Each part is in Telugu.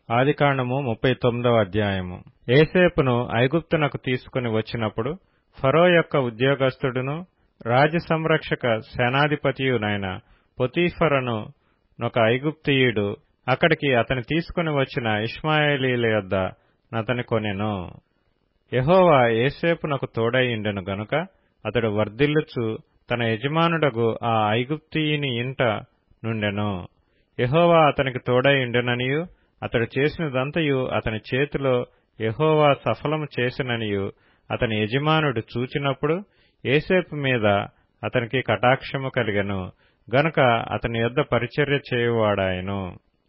ఆదికాండము 39వ అధ్యాయము. యోసేపును ఐగుప్తునకు తీసుకుని వచ్చినప్పుడు ఫరో యొక్క ఉద్యోగస్తుడును రాజసంరక్షక సేనాధిపతియునైన పొతీఫరను నొక ఐగుప్తీయుడు అక్కడికి అతని తీసుకుని వచ్చిన ఇష్మాయేలీల యొద్ద నతని కొనెను. యెహోవా యోసేపునకు తోడైయుండెను గనుక అతడు వర్ధిల్లుచు తన యజమానుడగు ఆ ఐగుప్తీయుని ఇంట నుండెను. యెహోవా అతనికి తోడైయుండెననియు అతడు చేసినదంతయు అతని చేతిలో యెహోవా సఫలము చేసెననియు అతని యజమానుడు చూచినప్పుడు యోసేపు మీద అతనికి కటాక్షము కలిగెను గనుక అతని యొద్ద పరిచర్య చేయువాడాయెను.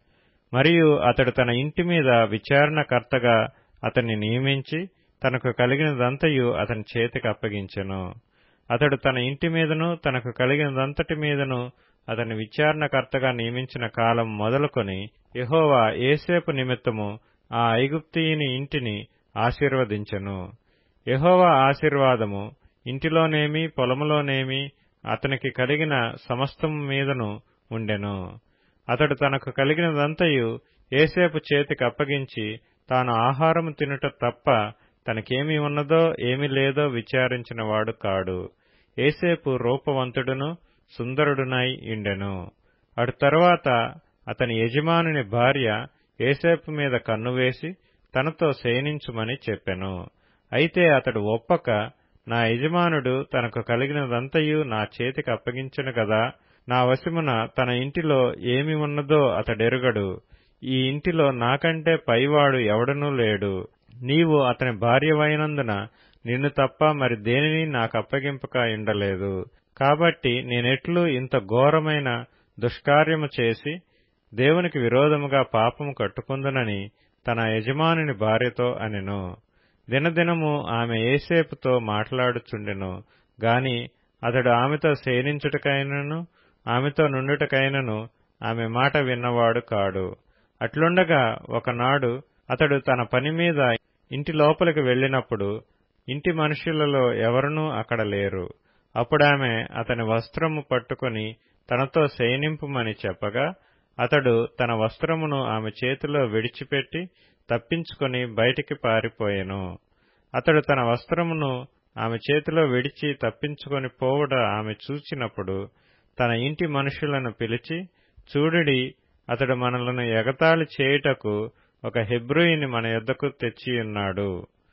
మరియు అతడు తన ఇంటి మీద విచారణకర్తగా అతన్ని నియమించి తనకు కలిగినదంతయు అతని చేతికి అప్పగించెను. అతడు తన ఇంటి మీదను తనకు కలిగినదంతటి మీదను అతని విచారణకర్తగా నియమించిన కాలం మొదలుకొని యెహోవా యోసేపు నిమిత్తము ఆ ఐగుప్తీయుని ఇంటిని ఆశీర్వదించెను. యెహోవా ఆశీర్వాదము ఇంటిలోనేమి పొలములోనేమి అతనికి కలిగిన సమస్తము మీదను ఉండెను. అతడు తనకు కలిగినదంతయు యోసేపు చేతికి అప్పగించి తాను ఆహారము తినుట తప్ప తనకేమి ఉన్నదో ఏమి లేదో విచారించినవాడు కాడు. యోసేపు రూపవంతుడును సుందరుడునై ఉండెను. అటు తరువాత అతని యజమానుని భార్య యోసేపు మీద కన్నువేసి తనతో శయనించుమని చెప్పెను. అయితే అతడు ఒప్పక, నా యజమానుడు తనకు కలిగినదంతయు నా చేతికి అప్పగించెను గదా, నా వశమున తన ఇంటిలో ఏమి ఉన్నదో అతడెరుగడు. ఈ ఇంటిలో నాకంటే పైవాడు ఎవడనూ లేడు. నీవు అతని భార్యవైనందున నిన్ను తప్ప మరి దేనిని నాకప్పగింపక ఉండలేదు. కాబట్టి నేనెట్లు ఇంత ఘోరమైన దుష్కార్యము చేసి దేవునికి విరోధముగా పాపము కట్టుకుందునని తన యజమానుని భార్యతో అనెను. దినదినము ఆమె యోసేపుతో మాట్లాడుచుండెను గాని అతడు ఆమెతో శయనించుటకైనను ఆమెతో నుండుటకైనను ఆమె మాట విన్నవాడు కాడు. అట్లుండగా ఒకనాడు అతడు తన పని మీద ఇంటి లోపలికి వెళ్ళినప్పుడు ఇంటి మనుష్యులలో ఎవరునూ అక్కడ లేరు. అప్పుడామె అతని వస్త్రము పట్టుకుని తనతో శయనింపుమని చెప్పగా అతడు తన వస్త్రమును ఆమె చేతిలో విడిచిపెట్టి తప్పించుకొని బయటికి పారిపోయెను. అతడు తన వస్త్రమును ఆమె చేతిలో విడిచి తప్పించుకొని పోవుట ఆమె చూచినప్పుడు తన ఇంటి మనుషులను పిలిచి, చూడుడి, అతడు మనలను ఎగతాళి చేయుటకు ఒక హెబ్రీయుని మన యొద్దకు తెచ్చియున్నాడు.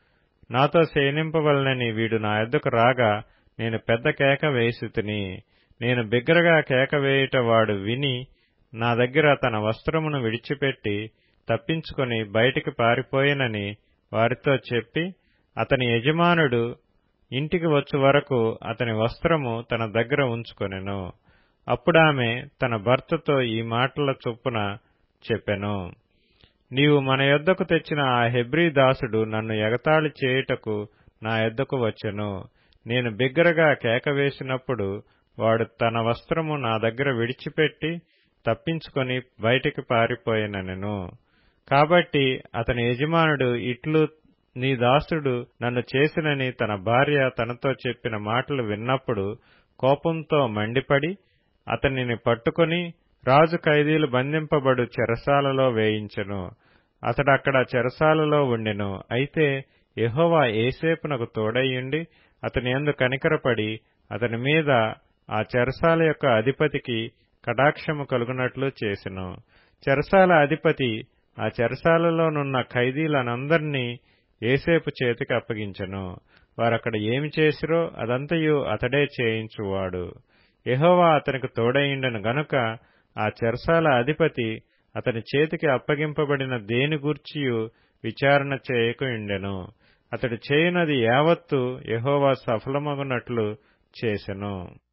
నాతో శయనింపవలనని వీడు నా యొద్దకు రాగా నేను పెద్ద కేక వేసితిని. నేను బిగ్గరగా కేక వేయుట వాడు విని నా దగ్గర తన వస్త్రమును విడిచిపెట్టి తప్పించుకొని బయటికి పారిపోయెనని వారితో చెప్పి అతని యజమానుడు ఇంటికి వచ్చు వరకు అతని వస్త్రము తన దగ్గర ఉంచుకొనెను. అప్పుడామె తన భర్తతో ఈ మాటల చొప్పున చెప్పెను, నీవు మన యొద్దకు తెచ్చిన ఆ హెబ్రీ దాసుడు నన్ను ఎగతాళి చేయుటకు నా యొద్దకు వచ్చెను. నేను బిగ్గరగా కేక వేసినప్పుడు వాడు తన వస్త్రము నా దగ్గర విడిచిపెట్టి తప్పించుకొని బయటికి పారిపోయెనెను. కాబట్టి అతని యజమానుడు ఇట్లు నీ దాసుడు నన్ను చేసినని తన భార్య తనతో చెప్పిన మాటలు విన్నప్పుడు కోపంతో మండిపడి అతనిని పట్టుకొని రాజు ఖైదీలు బంధింపబడు చెరసాలలో వేయించెను. అతడక్కడ చెరసాలలో ఉండెను. అయితే యెహోవా యోసేపునకు తోడైయుండి అతని యందు కనికరపడి అతని మీద ఆ చెరసాల యొక్క అధిపతికి కటాక్షము కలుగునట్లు చేసెను. చెరసాల అధిపతి ఆ చెరసాలలోనున్న ఖైదీలనందరినీ యోసేపు చేతికి అప్పగించెను. వారక్కడ ఏమి చేసిరో అదంతయు అతడే చేయించువాడు. యెహోవా అతనికి తోడైయుండెను గనుక ఆ చెరసాల అధిపతి అతని చేతికి అప్పగింపబడిన దేని గూర్చియు విచారణ చేయకయుండెను. అతడు చేయునది యావత్తు యెహోవా సఫలమగునట్లు చేసెను.